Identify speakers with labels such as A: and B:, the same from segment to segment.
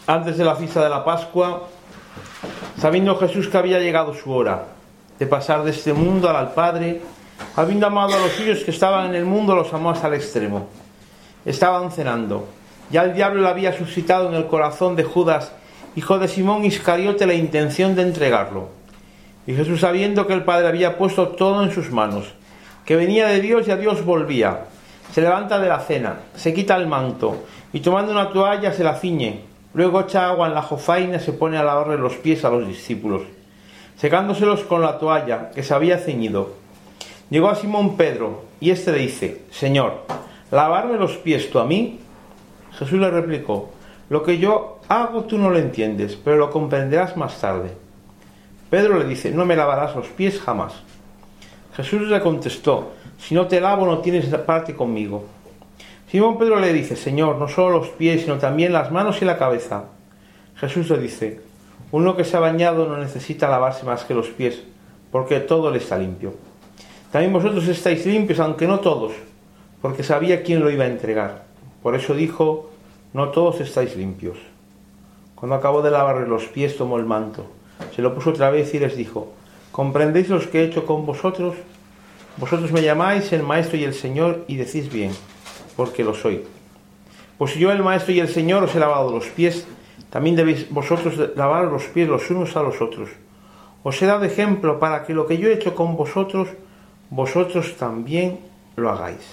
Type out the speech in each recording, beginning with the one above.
A: Antes de la fiesta de la Pascua, sabiendo Jesús que había llegado su hora de pasar de este mundo al Padre, habiendo amado a los suyos que estaban en el mundo, los amó hasta el extremo. Estaban cenando. Ya el diablo le había suscitado en el corazón de Judas, hijo de Simón Iscariote, la intención de entregarlo. Y Jesús, sabiendo que el Padre había puesto todo en sus manos, que venía de Dios y a Dios volvía, se levanta de la cena, se quita el manto y tomando una toalla se la ciñe. Luego echa agua en la jofaina y se pone a lavarle los pies a los discípulos, secándoselos con la toalla que se había ceñido. Llegó a Simón Pedro y éste le dice: Señor, ¿lavarme los pies tú a mí? Jesús le replicó: lo que yo hago tú no lo entiendes, pero lo comprenderás más tarde. Pedro le dice: no me lavarás los pies jamás. Jesús le contestó: si no te lavo no tienes parte conmigo. Simón Pedro le dice: Señor, no solo los pies, sino también las manos y la cabeza. Jesús le dice: uno que se ha bañado no necesita lavarse más que los pies, porque todo le está limpio. También vosotros estáis limpios, aunque no todos, porque sabía quién lo iba a entregar. Por eso dijo: no todos estáis limpios. Cuando acabó de lavarle los pies, tomó el manto, se lo puso otra vez y les dijo: ¿comprendéis lo que he hecho con vosotros? Vosotros me llamáis el Maestro y el Señor, y decís bien, porque lo soy. Pues si yo, el Maestro y el Señor, os he lavado los pies, también debéis vosotros lavar los pies los unos a los otros. Os he dado ejemplo para que lo que yo he hecho con vosotros, vosotros también lo hagáis.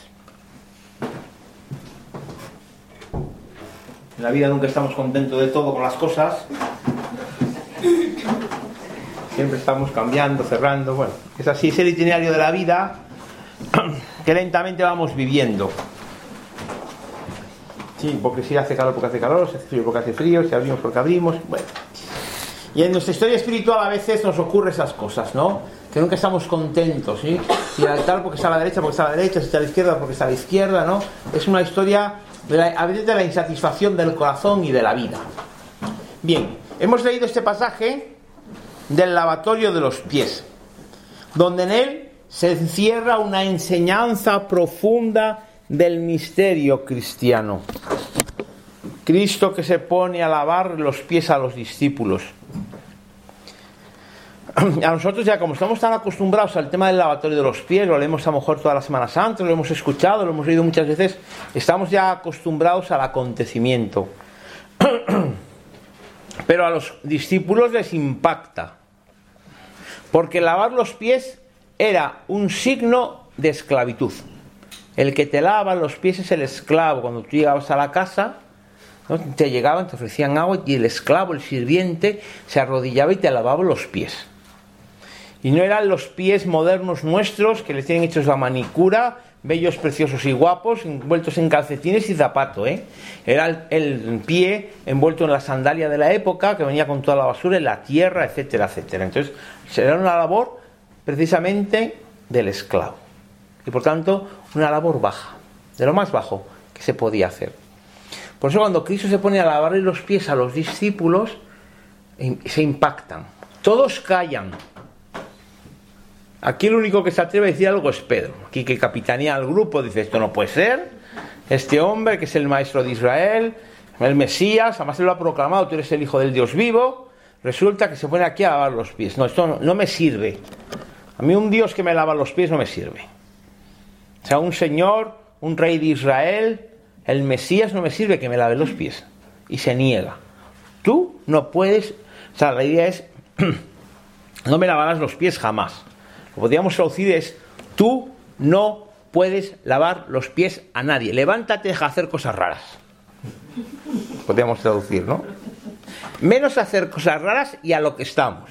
A: En la vida nunca estamos contentos de todo con las cosas. Siempre estamos cambiando, cerrando. Bueno, es así, es el itinerario de la vida que lentamente vamos viviendo. Sí, porque si hace calor porque hace calor, si hace frío porque hace frío, si abrimos porque abrimos. Bueno. Y en nuestra historia espiritual a veces nos ocurre esas cosas, ¿no? Que nunca estamos contentos, ¿sí? Si el altar porque está a la derecha, porque está a la derecha, si está a la izquierda, porque está a la izquierda, ¿no? Es una historia a veces de la insatisfacción del corazón y de la vida. Bien, hemos leído este pasaje del lavatorio de los pies, donde en él se encierra una enseñanza profunda del misterio cristiano. Cristo que se pone a lavar los pies a los discípulos. A nosotros ya, como estamos tan acostumbrados al tema del lavatorio de los pies, lo leemos a lo mejor toda la Semana Santa, lo hemos escuchado, lo hemos leído muchas veces, estamos ya acostumbrados al acontecimiento. Pero a los discípulos les impacta, porque lavar los pies era un signo de esclavitud. El que te lava los pies es el esclavo. Cuando tú llegabas a la casa, ¿no?, te llegaban, te ofrecían agua y el esclavo, el sirviente, se arrodillaba y te lavaba los pies. Y no eran los pies modernos nuestros que les tienen hechos la manicura, bellos, preciosos y guapos, envueltos en calcetines y zapato, ¿eh? Era el pie envuelto en la sandalia de la época, que venía con toda la basura, en la tierra, etcétera, etcétera. Entonces, era una labor precisamente del esclavo. Y por tanto, una labor baja, de lo más bajo que se podía hacer. Por eso cuando Cristo se pone a lavarle los pies a los discípulos, se impactan. Todos callan. Aquí el único que se atreve a decir algo es Pedro. Aquí que capitanea al grupo dice: esto no puede ser. Este hombre que es el Maestro de Israel, el Mesías, además él lo ha proclamado: tú eres el Hijo del Dios vivo. Resulta que se pone aquí a lavar los pies. No, esto no me sirve. A mí un Dios que me lava los pies no me sirve. O sea, un Señor, un Rey de Israel, el Mesías, no me sirve que me lave los pies. Y se niega. Tú no puedes. O sea, la idea es: no me lavarás los pies jamás. Lo podríamos traducir es: tú no puedes lavar los pies a nadie. Levántate, deja hacer cosas raras. Podríamos traducir, ¿no? Menos hacer cosas raras y a lo que estamos.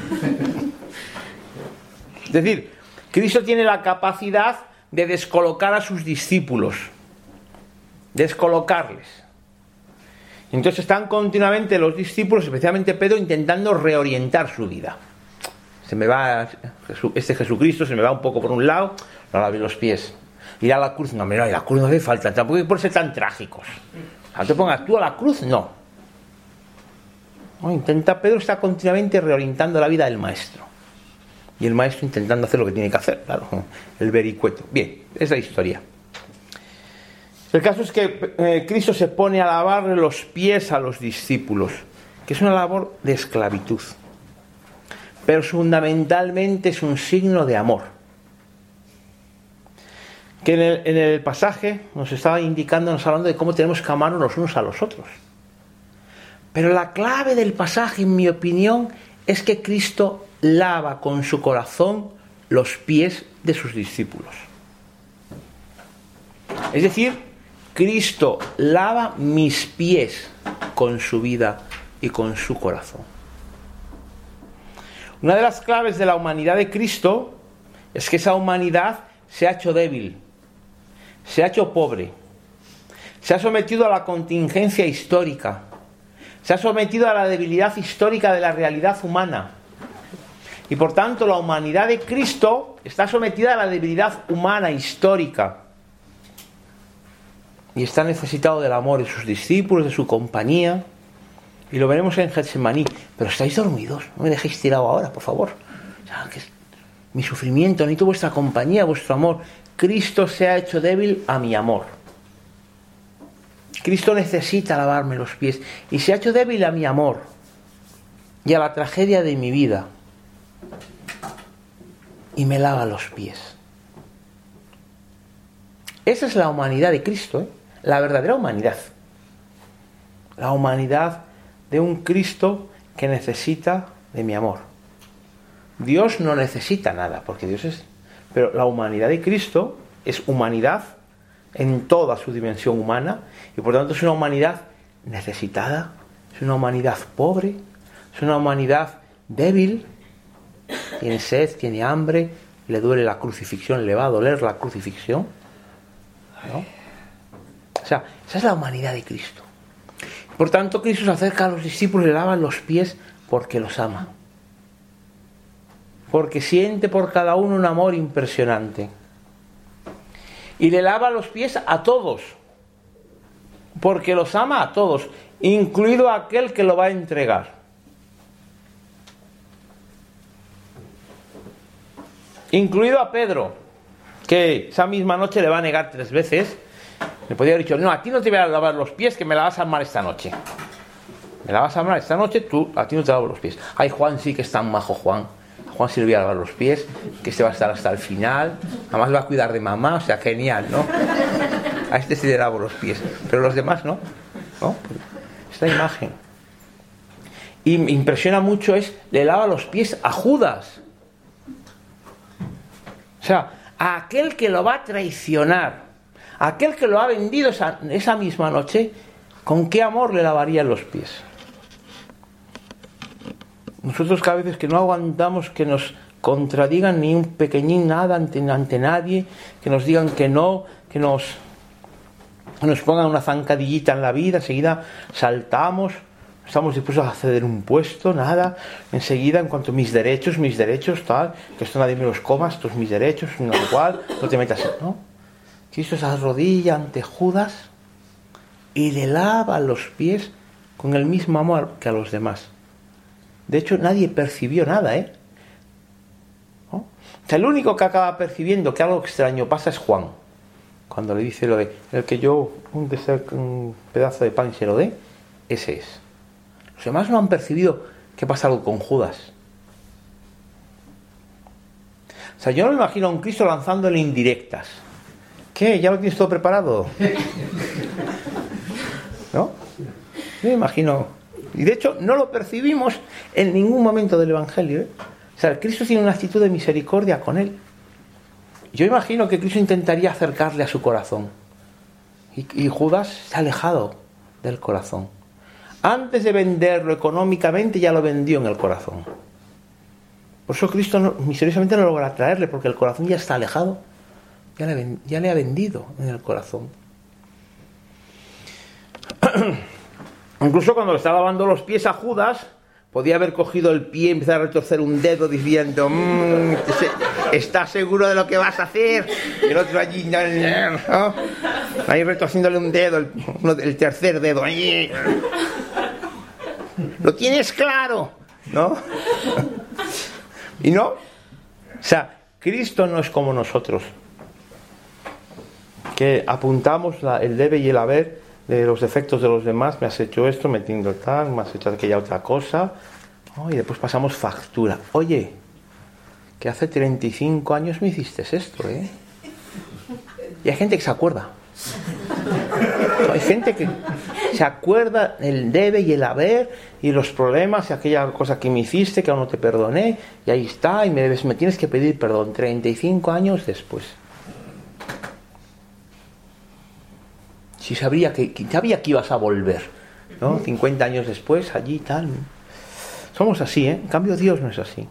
A: Es decir, Cristo tiene la capacidad de descolocar a sus discípulos. Descolocarles. Entonces están continuamente los discípulos, especialmente Pedro, intentando reorientar su vida. Se me va este Jesucristo, se me va un poco por un lado, no lavé los pies. Ir a la cruz, no, mira, la cruz no hace falta, tampoco hay por ser tan trágicos. No te pongas tú a la cruz, no. Pedro está continuamente reorientando la vida del maestro. Y el maestro intentando hacer lo que tiene que hacer, claro, el vericueto. Bien, es la historia. El caso es que Cristo se pone a lavarle los pies a los discípulos, que es una labor de esclavitud, pero fundamentalmente es un signo de amor. Que en el pasaje nos estaba indicando, nos hablando de cómo tenemos que amarnos los unos a los otros. Pero la clave del pasaje, en mi opinión, es que Cristo lava con su corazón los pies de sus discípulos. Es decir, Cristo lava mis pies con su vida y con su corazón. Una de las claves de la humanidad de Cristo es que esa humanidad se ha hecho débil, se ha hecho pobre, se ha sometido a la contingencia histórica, se ha sometido a la debilidad histórica de la realidad humana. Y por tanto la humanidad de Cristo está sometida a la debilidad humana histórica. Y está necesitado del amor de sus discípulos, de su compañía. Y lo veremos en Getsemaní. Pero estáis dormidos, no me dejéis tirado ahora, por favor. O sea, que mi sufrimiento, necesito vuestra compañía, vuestro amor. Cristo se ha hecho débil a mi amor. Cristo necesita lavarme los pies. Y se ha hecho débil a mi amor. Y a la tragedia de mi vida. Y me lava los pies. Esa es la humanidad de Cristo, ¿eh? La verdadera humanidad. La humanidad de un Cristo que necesita de mi amor. Dios no necesita nada, porque Dios es... Pero la humanidad de Cristo es humanidad en toda su dimensión humana, y por tanto es una humanidad necesitada, es una humanidad pobre, es una humanidad débil, tiene sed, tiene hambre, le duele la crucifixión, le va a doler la crucifixión, ¿no? O sea, esa es la humanidad de Cristo. Por tanto, Cristo se acerca a los discípulos y le lava los pies porque los ama. Porque siente por cada uno un amor impresionante. Y le lava los pies a todos. Porque los ama a todos, incluido a aquel que lo va a entregar. Incluido a Pedro, que esa misma noche le va a negar 3 veces. Me podría haber dicho, no, a ti no te voy a lavar los pies, que me la vas a amar esta noche. Me la vas a amar esta noche, a ti no te lavo los pies. Ay, Juan sí que es tan majo, Juan. A Juan sí le voy a lavar los pies, que este va a estar hasta el final. Además va a cuidar de mamá, o sea, genial, ¿no? A este sí le lavo los pies, pero los demás no. ¿No? Esta imagen. Y me impresiona mucho le lava los pies a Judas. O sea, a aquel que lo va a traicionar. Aquel que lo ha vendido esa misma noche, ¿con qué amor le lavarían los pies? Nosotros cada vez que no aguantamos que nos contradigan ni un pequeñín nada ante nadie, que nos digan que no, que nos pongan una zancadillita en la vida, enseguida saltamos, estamos dispuestos a ceder un puesto, nada, enseguida en cuanto mis derechos, tal, que esto nadie me los coma, estos mis derechos, igual, no te metas, ¿no? Cristo se arrodilla ante Judas y le lava los pies con el mismo amor que a los demás. De hecho, nadie percibió nada, ¿eh? ¿No? O sea, el único que acaba percibiendo que algo extraño pasa es Juan. Cuando le dice lo de el que yo un pedazo de pan se lo dé, ese es. Los demás no han percibido que pasa algo con Judas. O sea, yo no me imagino a un Cristo lanzándole indirectas. ¿Qué? ¿Ya lo tienes todo preparado? ¿No? Yo me imagino. Y de hecho no lo percibimos en ningún momento del Evangelio, ¿eh? O sea, Cristo tiene una actitud de misericordia con él. Yo imagino que Cristo intentaría acercarle a su corazón. Y Judas se ha alejado del corazón. Antes de venderlo económicamente ya lo vendió en el corazón. Por eso Cristo misteriosamente no logra atraerle, porque el corazón ya está alejado. Ya le ha vendido en el corazón. Incluso cuando le estaba lavando los pies a Judas, podía haber cogido el pie y empezar a retorcer un dedo diciendo, ¿estás seguro de lo que vas a hacer? Y el otro allí, ¿no? Ahí retorciéndole un dedo, el tercer dedo. ¿Lo tienes claro? ¿No? Y no. O sea, Cristo no es como nosotros. que apuntamos el debe y el haber de los defectos de los demás. Me has hecho esto, me entiendo tal, me has hecho aquella otra cosa. Oh, y después pasamos factura. Oye, que hace 35 años me hiciste esto, ¿eh? Y hay gente que se acuerda. Hay gente que se acuerda el debe y el haber y los problemas y aquella cosa que me hiciste que aún no te perdoné, y ahí está, y me tienes que pedir perdón 35 años después. Si sabía que ibas a volver, ¿no? 50 años después, allí tal. Somos así, ¿eh? En cambio Dios no es así.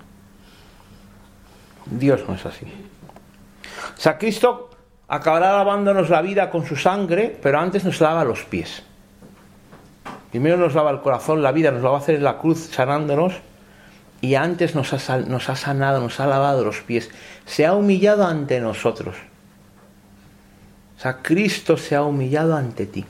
A: Dios no es así. O sea, Cristo acabará lavándonos la vida con su sangre, pero antes nos lava los pies. Primero nos lava el corazón, la vida nos la va a hacer en la cruz sanándonos, y antes nos ha sanado, nos ha lavado los pies. Se ha humillado ante nosotros. O sea, Cristo se ha humillado ante ti.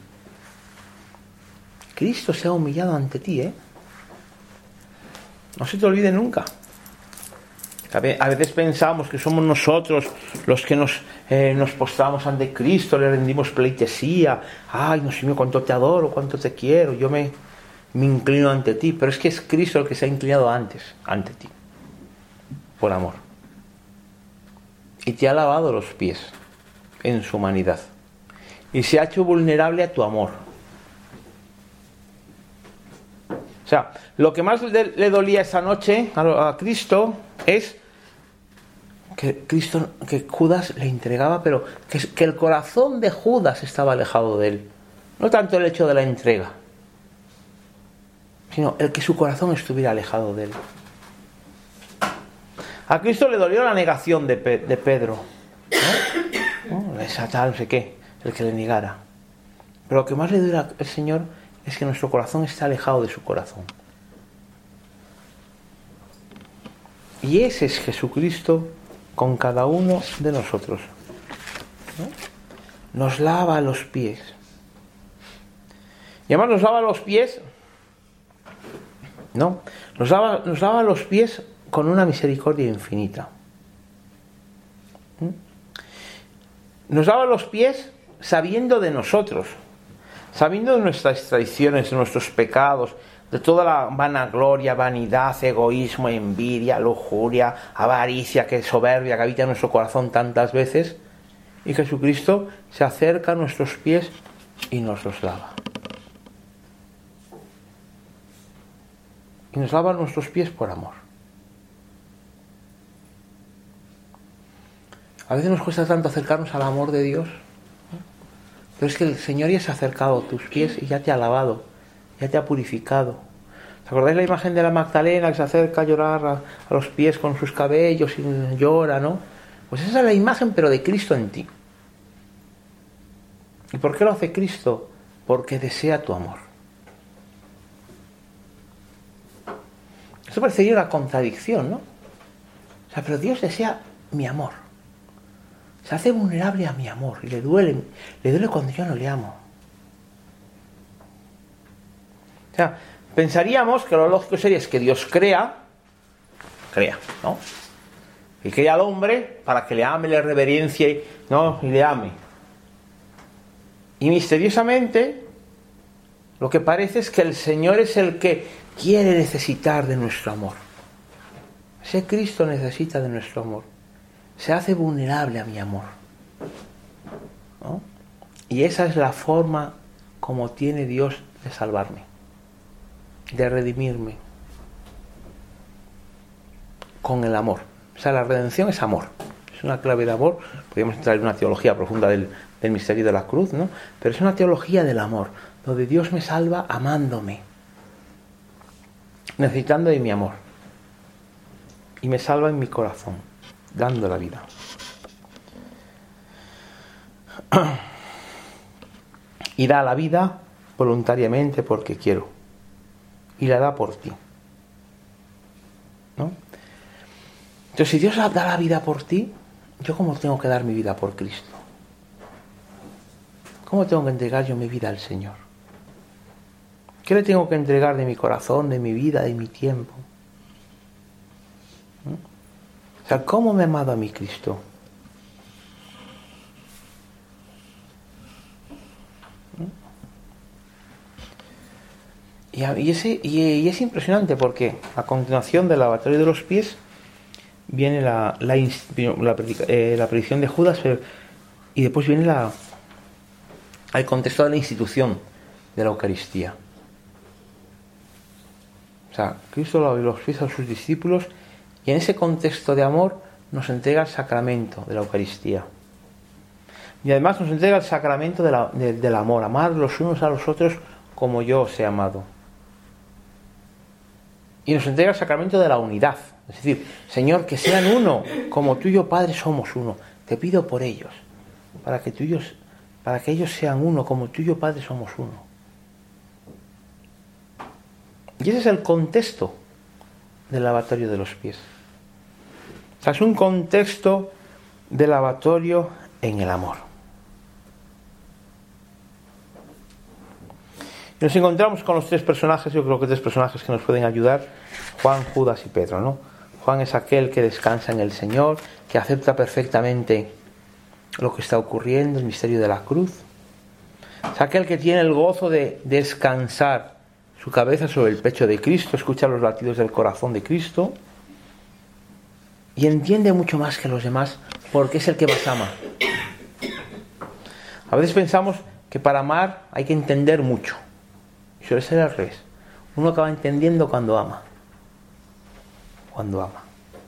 A: Cristo se ha humillado ante ti, ¿eh? No se te olvide nunca. A veces pensamos que somos nosotros los que nos postramos ante Cristo, le rendimos pleitesía. Ay, no sé, cuánto te adoro, cuánto te quiero, yo me inclino ante ti. Pero es que es Cristo el que se ha inclinado antes, ante ti, por amor. Y te ha lavado los pies en su humanidad. Y se ha hecho vulnerable a tu amor. O sea, lo que más le dolía esa noche a Cristo es que Judas le entregaba, pero que el corazón de Judas estaba alejado de él. No tanto el hecho de la entrega, sino el que su corazón estuviera alejado de él. A Cristo le dolió la negación de Pedro, ¿no? Esa tal, no sé qué, el que le negara. Pero lo que más le duele al Señor es que nuestro corazón está alejado de su corazón. Y ese es Jesucristo con cada uno de nosotros, ¿no? Nos lava los pies. Y además nos lava los pies, ¿no? Nos lava los pies con una misericordia infinita. Nos lava los pies sabiendo de nosotros, sabiendo de nuestras traiciones, de nuestros pecados, de toda la vanagloria, vanidad, egoísmo, envidia, lujuria, avaricia, que soberbia que habita en nuestro corazón tantas veces. Y Jesucristo se acerca a nuestros pies y nos los lava. Y nos lava nuestros pies por amor. A veces nos cuesta tanto acercarnos al amor de Dios, ¿no? Pero es que el Señor ya se ha acercado a tus pies y ya te ha lavado, ya te ha purificado. ¿Os acordáis la imagen de la Magdalena que se acerca a llorar a los pies con sus cabellos y llora, ¿no? Pues esa es la imagen, pero de Cristo en ti. ¿Y por qué lo hace Cristo? Porque desea tu amor. Eso parecería una contradicción, ¿no? O sea, pero Dios desea mi amor. Se hace vulnerable a mi amor y le duele cuando yo no le amo. O sea, pensaríamos que lo lógico sería es que Dios crea, ¿no? Y crea al hombre para que le ame, le reverencie, ¿no? Y le ame. Y misteriosamente, lo que parece es que el Señor es el que quiere necesitar de nuestro amor. Ese Cristo necesita de nuestro amor. Se hace vulnerable a mi amor, ¿no? Y esa es la forma como tiene Dios de salvarme, de redimirme, con el amor. O sea, la redención es amor, es una clave de amor. Podríamos entrar en una teología profunda del misterio de la cruz, ¿no? Pero es una teología del amor, donde Dios me salva amándome, necesitando de mi amor, y me salva en mi corazón, dando la vida. Y da la vida voluntariamente porque quiero. Y la da por ti, ¿no? Entonces, si Dios da la vida por ti, ¿yo cómo tengo que dar mi vida por Cristo? ¿Cómo tengo que entregar yo mi vida al Señor? ¿Qué le tengo que entregar de mi corazón, de mi vida, de mi tiempo? O sea, ¿cómo me ha amado a mí Cristo? Y es impresionante porque a continuación del lavatorio de los pies viene la predicción de Judas, y después viene el contexto de la institución de la Eucaristía. O sea, Cristo lavó los pies a sus discípulos y en ese contexto de amor nos entrega el sacramento de la Eucaristía. Y además nos entrega el sacramento del amor, amar los unos a los otros como yo os he amado. Y nos entrega el sacramento de la unidad. Es decir, Señor, que sean uno, como tú y yo, Padre, somos uno. Te pido por ellos, para que ellos sean uno, como tú y yo, Padre, somos uno. Y ese es el contexto del lavatorio de los pies. O sea, es un contexto de lavatorio en el amor. Y nos encontramos con los tres personajes, yo creo que tres personajes que nos pueden ayudar: Juan, Judas y Pedro, ¿no? Juan es aquel que descansa en el Señor, que acepta perfectamente lo que está ocurriendo, el misterio de la cruz. Es aquel que tiene el gozo de descansar su cabeza sobre el pecho de Cristo, escucha los latidos del corazón de Cristo y entiende mucho más que los demás porque es el que más ama. A veces pensamos que para amar hay que entender mucho. Y suele ser al revés. Uno acaba entendiendo cuando ama. Cuando ama.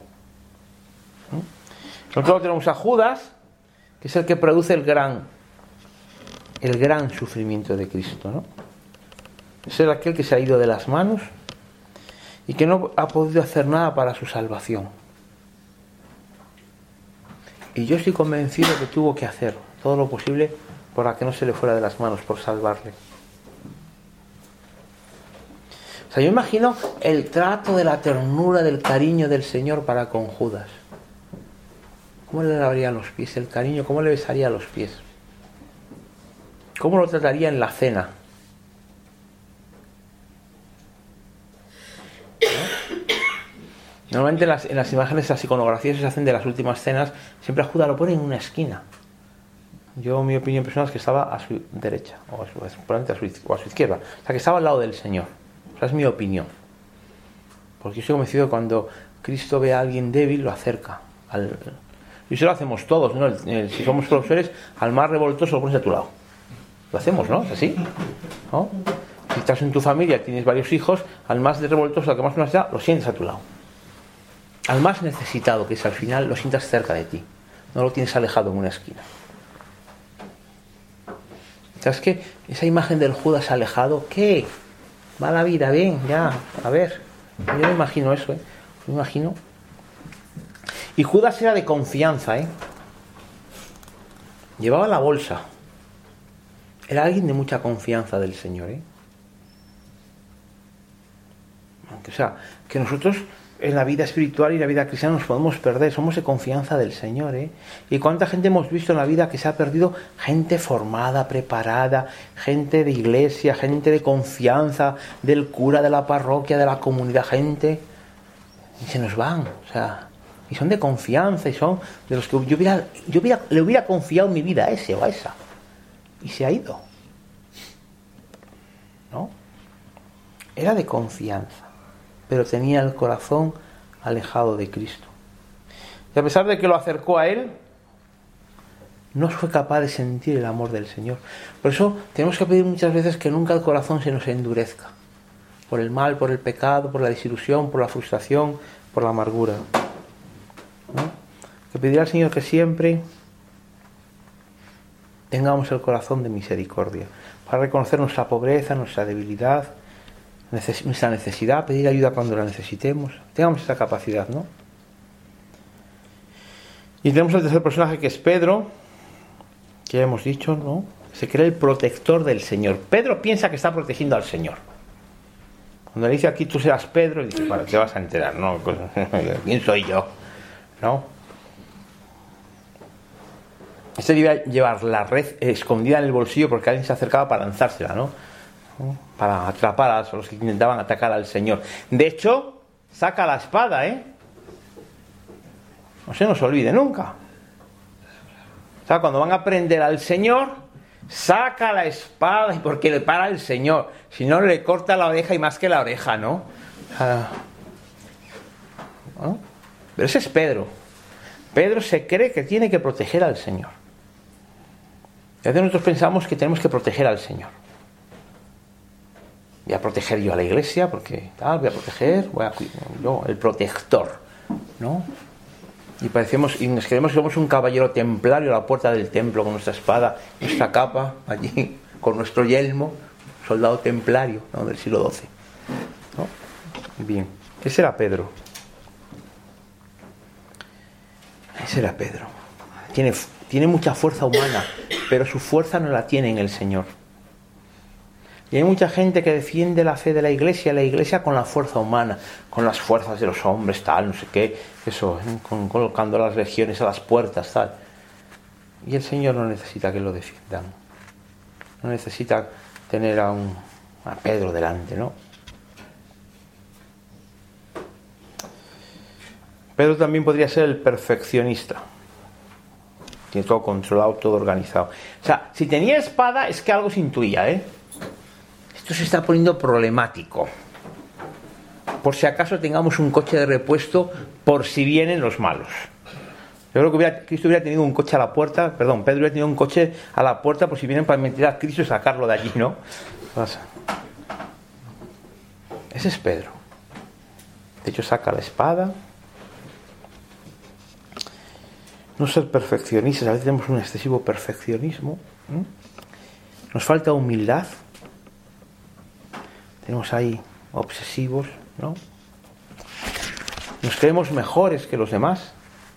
A: Nosotros tenemos a Judas, que es el que produce el gran sufrimiento de Cristo, ¿no? Es aquel que se ha ido de las manos y que no ha podido hacer nada para su salvación. Y yo estoy convencido que tuvo que hacer todo lo posible para que no se le fuera de las manos, por salvarle. O sea, yo imagino el trato de la ternura, del cariño del Señor para con Judas. ¿Cómo le lavaría los pies? El cariño, ¿cómo le besaría los pies? ¿Cómo lo trataría en la cena? Normalmente en las imágenes, las iconografías que se hacen de las últimas cenas, siempre a Judas lo ponen en una esquina. Yo, mi opinión personal es que estaba a su derecha, o a su izquierda, o sea, que estaba al lado del Señor. Esa es mi opinión. Porque yo estoy convencido que cuando Cristo ve a alguien débil, lo acerca. Y eso lo hacemos todos, ¿no? Si somos profesores, al más revoltoso lo pones a tu lado. Lo hacemos, ¿no? ¿Es así? ¿No? Si estás en tu familia, tienes varios hijos, al más revoltoso, al que más necesita, lo sientes a tu lado. Al más necesitado, que es al final, lo sientas cerca de ti. No lo tienes alejado en una esquina. ¿Sabes qué? Esa imagen del Judas alejado, ¿qué? Va la vida, bien, ya, a ver. Yo me imagino eso, ¿eh? Me imagino. Y Judas era de confianza, ¿eh? Llevaba la bolsa. Era alguien de mucha confianza del Señor, ¿eh? O sea, que nosotros en la vida espiritual y la vida cristiana nos podemos perder, somos de confianza del Señor, ¿eh? Y cuánta gente hemos visto en la vida que se ha perdido, gente formada, preparada, gente de iglesia, gente de confianza, del cura, de la parroquia, de la comunidad, gente, y se nos van, o sea, y son de confianza, y son de los que le hubiera confiado mi vida a ese o a esa, y se ha ido, ¿no? Era de confianza, pero tenía el corazón alejado de Cristo. Y a pesar de que lo acercó a Él, no fue capaz de sentir el amor del Señor. Por eso tenemos que pedir muchas veces que nunca el corazón se nos endurezca. Por el mal, por el pecado, por la desilusión, por la frustración, por la amargura, ¿no? Que pedir al Señor que siempre tengamos el corazón de misericordia, para reconocer nuestra pobreza, nuestra debilidad, nuestra necesidad, pedir ayuda cuando la necesitemos. Tengamos esa capacidad, ¿no? Y tenemos el tercer personaje, que es Pedro, que ya hemos dicho, ¿no? Se cree el protector del Señor. Pedro piensa que está protegiendo al Señor. Cuando le dice aquí tú serás Pedro, y dice, bueno, te vas a enterar, ¿no? ¿Quién soy yo? ¿No? Este debía llevar la red escondida en el bolsillo porque alguien se acercaba para lanzársela, ¿no? Para atrapar a los que intentaban atacar al Señor. De hecho, saca la espada, ¿eh? No se nos olvide nunca. O sea, cuando van a prender al Señor, saca la espada y porque le para el Señor, si no le corta la oreja y más que la oreja, ¿no? ¿No? Pero ese es Pedro. Pedro se cree que tiene que proteger al Señor. Y a veces nosotros pensamos que tenemos que proteger al Señor. Voy a proteger yo a la iglesia porque tal, voy a proteger, yo, el protector, ¿no? Y nos creemos que somos un caballero templario a la puerta del templo con nuestra espada, nuestra capa, allí, con nuestro yelmo, soldado templario, ¿no? Del siglo XII, ¿no? Bien, ese era Pedro. Ese era Pedro. Tiene mucha fuerza humana, pero su fuerza no la tiene en el Señor. Y hay mucha gente que defiende la fe de la iglesia con la fuerza humana, con las fuerzas de los hombres, tal, no sé qué, eso, colocando las legiones a las puertas, tal. Y el Señor no necesita que lo defiendan. No necesita tener a Pedro delante, ¿no? Pedro también podría ser el perfeccionista. Tiene todo controlado, todo organizado. O sea, si tenía espada es que algo se intuía, ¿eh? Esto se está poniendo problemático. Por si acaso tengamos un coche de repuesto por si vienen los malos. Yo creo que Cristo hubiera tenido un coche a la puerta, Pedro hubiera tenido un coche a la puerta por si vienen para meter a Cristo y sacarlo de allí, ¿no? Ese es Pedro. De hecho, saca la espada. No ser perfeccionistas, a veces tenemos un excesivo perfeccionismo. Nos falta humildad. Tenemos ahí obsesivos, ¿no? Nos creemos mejores que los demás.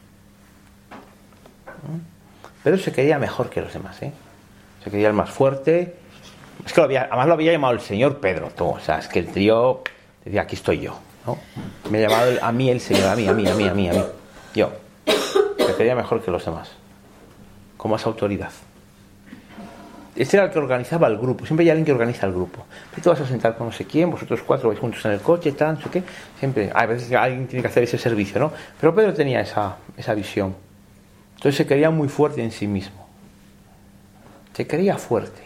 A: Pedro se creía mejor que los demás, ¿eh? Se creía el más fuerte. Es que además lo había llamado el Señor Pedro, todo. O sea, es que el tío decía, aquí estoy yo, ¿no? Me ha llamado a mí el Señor, a mí. Yo. Se creía mejor que los demás. Con más autoridad. Este era el que organizaba el grupo. Siempre hay alguien que organiza el grupo. Tú te vas a sentar con no sé quién, vosotros cuatro vais juntos en el coche, tal, no sé qué. Siempre, a veces alguien tiene que hacer ese servicio, ¿no? Pero Pedro tenía esa visión. Entonces se creía muy fuerte en sí mismo. Se creía fuerte.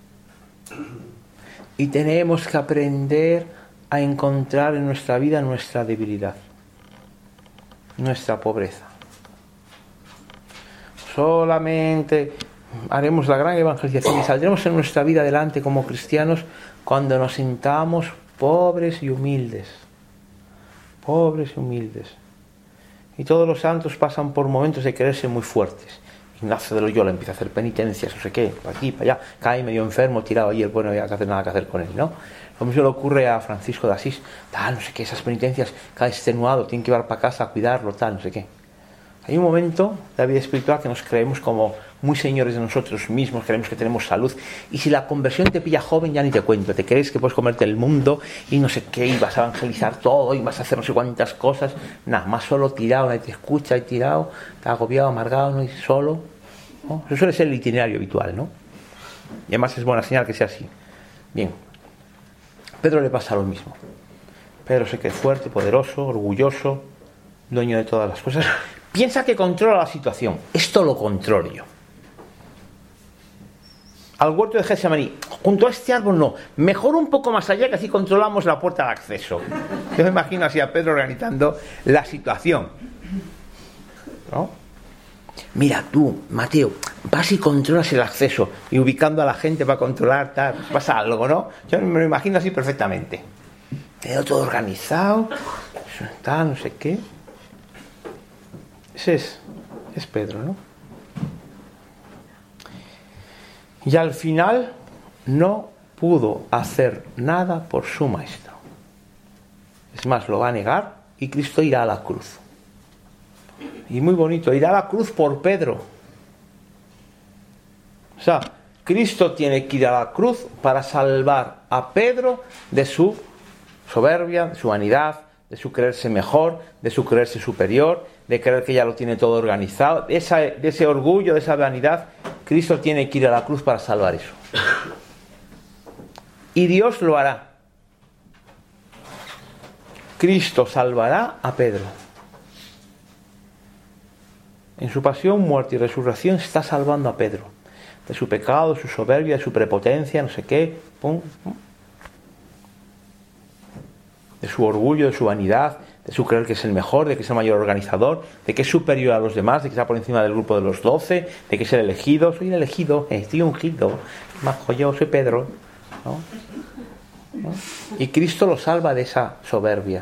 A: Y tenemos que aprender a encontrar en nuestra vida nuestra debilidad, nuestra pobreza. Solamente haremos la gran evangelización y saldremos en nuestra vida adelante como cristianos cuando nos sintamos pobres y humildes. Pobres y humildes. Y todos los santos pasan por momentos de quererse muy fuertes. Ignacio de Loyola empieza a hacer penitencias, no sé qué, para aquí, para allá, cae medio enfermo, tirado allí, bueno, no había nada que hacer con él, ¿no? Lo mismo le ocurre a Francisco de Asís, tal, no sé qué, esas penitencias, cada extenuado, tiene que llevar para casa a cuidarlo, tal, no sé qué. Hay un momento de la vida espiritual que nos creemos como muy señores de nosotros mismos, creemos que tenemos salud, y si la conversión te pilla joven ya ni te cuento, te crees que puedes comerte el mundo y no sé qué, y vas a evangelizar todo y vas a hacer no sé cuántas cosas, nada más solo tirado, nadie te escucha y tirado, te agobiado, amargado, ¿no? Y solo, ¿no? Eso suele ser el itinerario habitual, ¿no? Y además es buena señal que sea así. Bien, Pedro le pasa lo mismo. Pedro se cree fuerte, poderoso, orgulloso, dueño de todas las cosas. Piensa que controla la situación. Esto lo controlo yo. Al huerto de Getsemaní, junto a este árbol no, mejor un poco más allá, que así controlamos la puerta de acceso. Yo me imagino así a Pedro organizando la situación, ¿no? Mira tú, Mateo, vas y controlas el acceso y ubicando a la gente para controlar, tal, pues pasa algo, ¿no? Yo me lo imagino así perfectamente. Quedó todo organizado, tal, no sé qué. Ese es Pedro, ¿no? Y al final no pudo hacer nada por su maestro. Es más, lo va a negar y Cristo irá a la cruz. Y muy bonito, irá a la cruz por Pedro. O sea, Cristo tiene que ir a la cruz para salvar a Pedro de su soberbia, de su vanidad, de su creerse mejor, de su creerse superior, de creer que ya lo tiene todo organizado, de ese orgullo, de esa vanidad. Cristo tiene que ir a la cruz para salvar eso. Y Dios lo hará. Cristo salvará a Pedro. En su pasión, muerte y resurrección está salvando a Pedro. de su pecado, de su soberbia, de su prepotencia, no sé qué, pum, pum. De su orgullo, de su vanidad, de su creer que es el mejor, de que es el mayor organizador, de que es superior a los demás, de que está por encima del grupo de los 12, de que es el elegido. Soy el elegido, estoy ungido, majo, yo soy Pedro, ¿no? ¿No? Y Cristo lo salva de esa soberbia.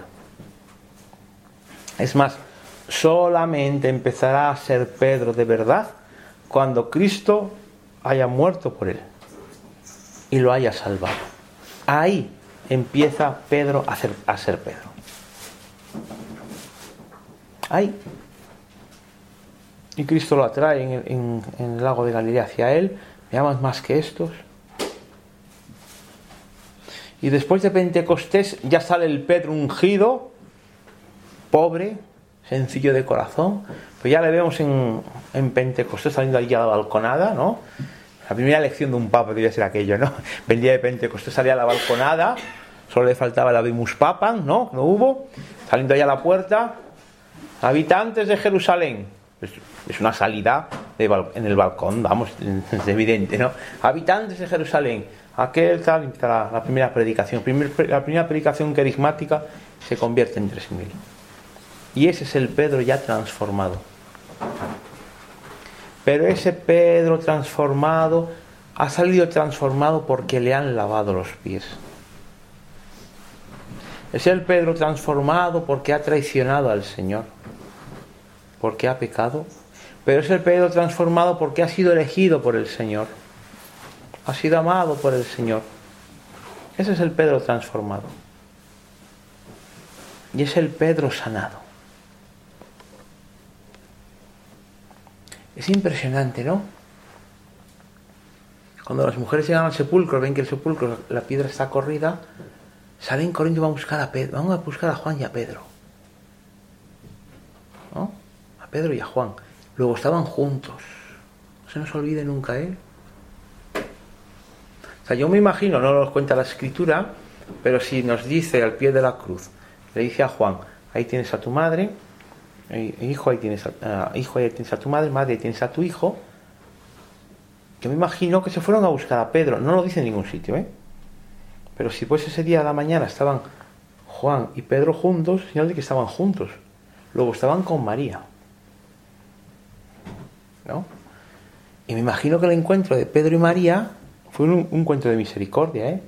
A: Es más, solamente empezará a ser Pedro de verdad cuando Cristo haya muerto por él y lo haya salvado. Ahí empieza Pedro a ser Pedro. Ahí. Y Cristo lo atrae en el lago de Galilea hacia él. ¿Me amas más que estos? Y después de Pentecostés ya sale el Pedro ungido, pobre, sencillo de corazón. Pues ya le vemos en Pentecostés saliendo allí a la balconada, ¿no? La primera elección de un papa debía ser aquello, ¿no? El día de Pentecostés salía a la balconada, solo le faltaba el Habemus Papam, ¿no? No hubo. Saliendo allá a la puerta, habitantes de Jerusalén. Es una salida en el balcón, vamos, es evidente, ¿no? Habitantes de Jerusalén. Aquel tal, empieza la primera predicación. La primera predicación carismática se convierte en 3.000. Y ese es el Pedro ya transformado. Pero ese Pedro transformado ha salido transformado porque le han lavado los pies. Es el Pedro transformado porque ha traicionado al Señor, porque ha pecado. Pero es el Pedro transformado porque ha sido elegido por el Señor, ha sido amado por el Señor. Ese es el Pedro transformado. Y es el Pedro sanado. Es impresionante, ¿no? Cuando las mujeres llegan al sepulcro, ven que el sepulcro, la piedra está corrida, salen corriendo y van a buscar a Pedro, van a buscar a Juan y a Pedro, ¿no? A Pedro y a Juan. Luego estaban juntos. No se nos olvide nunca, ¿eh? O sea, yo me imagino, no nos cuenta la Escritura, pero si nos dice al pie de la cruz, le dice a Juan, ahí tienes a tu madre, hijo, ahí tienes a tu madre, madre, ahí tienes a tu hijo. Yo me imagino que se fueron a buscar a Pedro. No lo dice en ningún sitio, ¿eh? Pero si pues ese día a la mañana estaban Juan y Pedro juntos, señal de que estaban juntos. Luego estaban con María, ¿no? Y me imagino que el encuentro de Pedro y María fue un encuentro de misericordia, ¿eh?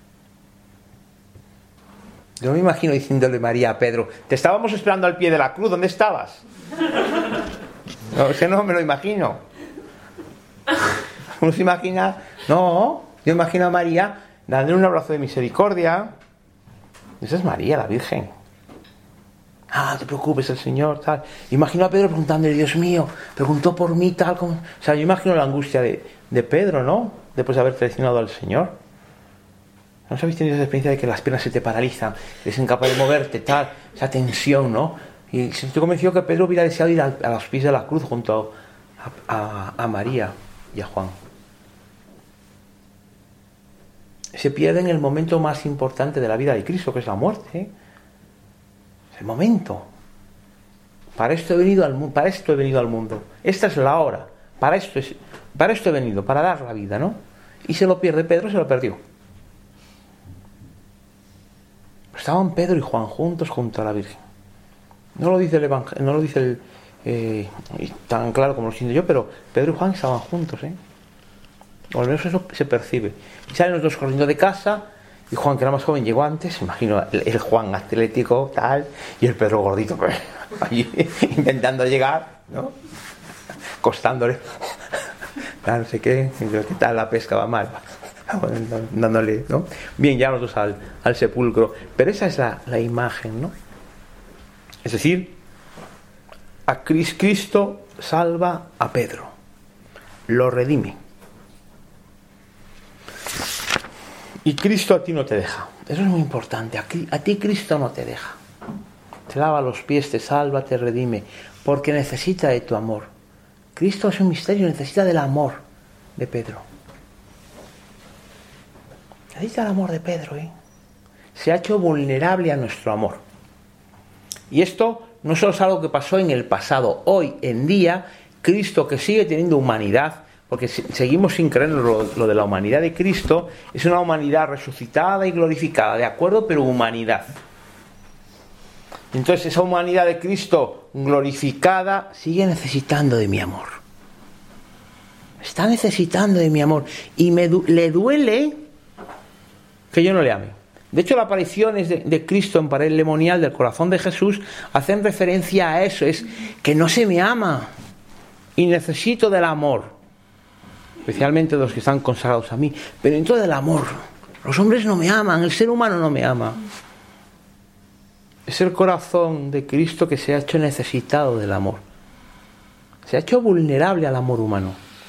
A: Yo me imagino diciéndole María a Pedro, te estábamos esperando al pie de la cruz, ¿dónde estabas? No, es que no me lo imagino. ¿Uno se imagina? No, yo imagino a María dándole un abrazo de misericordia. Esa es María, la Virgen. Ah, no te preocupes, el Señor, tal. Imagino a Pedro preguntándole, Dios mío, preguntó por mí, tal como... O sea, yo imagino la angustia de Pedro, ¿no? Después de haber traicionado al Señor. ¿No habéis tenido esa experiencia de que las piernas se te paralizan, eres incapaz de moverte, tal? Esa tensión, ¿no? Y estoy convencido que Pedro hubiera deseado ir a los pies de la cruz junto a María y a Juan. Se pierde en el momento más importante de la vida de Cristo, que es la muerte, ¿eh? Es el momento. Para esto he venido al mundo. Esta es la hora. Para esto he venido, para dar la vida, ¿no? Y se lo pierde Pedro, se lo perdió. Estaban Pedro y Juan juntos junto a la Virgen. No lo dice el Evangelio, no lo dice tan claro como lo siento yo, pero Pedro y Juan estaban juntos, ¿eh? O al menos eso se percibe. Y salen los dos corriendo de casa, y Juan, que era más joven, llegó antes. Imagino el Juan atlético, tal, y el Pedro gordito, pues, allí intentando llegar, ¿no? Costándole. No sé qué tal la pesca va mal. Dándole, ¿no? Bien, ya los dos al sepulcro. Pero esa es la imagen, ¿no? Es decir, a Cristo salva a Pedro, lo redime. Y Cristo a ti no te deja. Eso es muy importante. A ti Cristo no te deja. Te lava los pies, te salva, te redime, porque necesita de tu amor. Cristo es un misterio, necesita del amor de Pedro. Necesita el amor de Pedro, ¿eh? Se ha hecho vulnerable a nuestro amor. Y esto no solo es algo que pasó en el pasado. Hoy en día, Cristo, que sigue teniendo humanidad, porque seguimos sin creer lo de la humanidad de Cristo. Es una humanidad resucitada y glorificada, de acuerdo, pero humanidad. Entonces esa humanidad de Cristo glorificada sigue necesitando de mi amor. Está necesitando de mi amor. Y le duele que yo no le ame. De hecho, las apariciones de Cristo en pared lemonial del corazón de Jesús hacen referencia a eso. Es que no se me ama. Y necesito del amor. Especialmente de los que están consagrados a mí. Pero dentro del amor. Los hombres no me aman. El ser humano no me ama. Es el corazón de Cristo que se ha hecho necesitado del amor. Se ha hecho vulnerable al amor humano.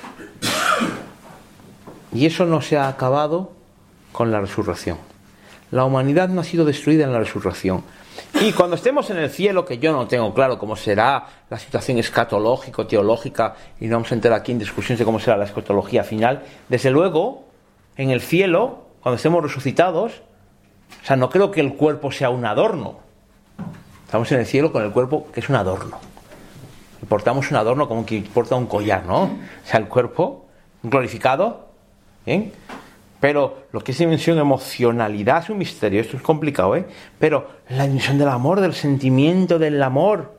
A: Y eso no se ha acabado con la resurrección. La humanidad no ha sido destruida en la resurrección. Y cuando estemos en el cielo, que yo no tengo claro cómo será la situación escatológica, teológica, y no vamos a entrar aquí en discusiones de cómo será la escatología final, desde luego, en el cielo, cuando estemos resucitados, o sea, no creo que el cuerpo sea un adorno. Estamos en el cielo con el cuerpo que es un adorno. Y portamos un adorno como quien porta un collar, ¿no? O sea, el cuerpo glorificado, ¿bien? Pero lo que es dimensión emocionalidad es un misterio, esto es complicado, ¿eh? Pero la dimensión del amor, del sentimiento del amor,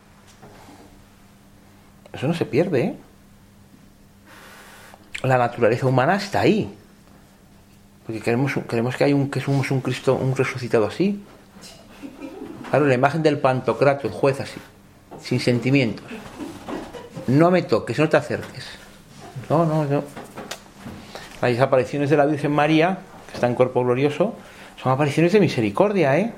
A: eso no se pierde, ¿eh? La naturaleza humana está ahí. Porque queremos que somos un Cristo, un resucitado así. Claro, la imagen del Pantocrator, el juez así, sin sentimientos. No me toques, no te acerques. No. Las apariciones de la Virgen María, que está en cuerpo glorioso, son apariciones de misericordia, ¿eh?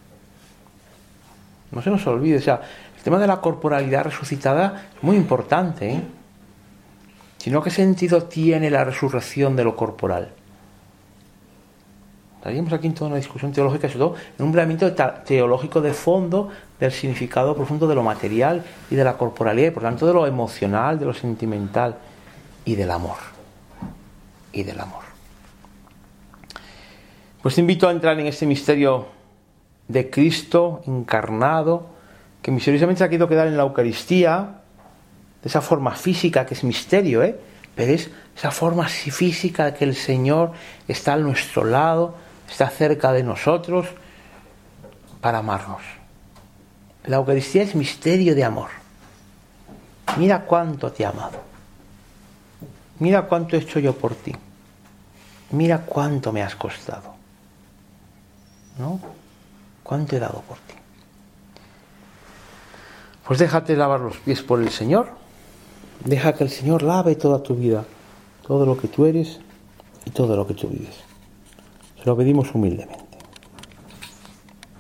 A: No se nos olvide, o sea, el tema de la corporalidad resucitada es muy importante, ¿eh? Si no, ¿qué sentido tiene la resurrección de lo corporal? Estaríamos aquí en toda una discusión teológica, sobre todo en un planteamiento teológico de fondo del significado profundo de lo material y de la corporalidad, y por tanto de lo emocional, de lo sentimental y del amor. Pues te invito a entrar en este misterio de Cristo encarnado, que misteriosamente se ha querido quedar en la Eucaristía, de esa forma física que es misterio, pero es esa forma física que el Señor está a nuestro lado, está cerca de nosotros para amarnos. La Eucaristía es misterio de amor. Mira cuánto te he amado. Mira cuánto he hecho yo por ti. Mira cuánto me has costado. ¿No? Cuánto he dado por ti. Pues déjate lavar los pies por el Señor. Deja que el Señor lave toda tu vida, todo lo que tú eres y todo lo que tú vives. Se lo pedimos humildemente.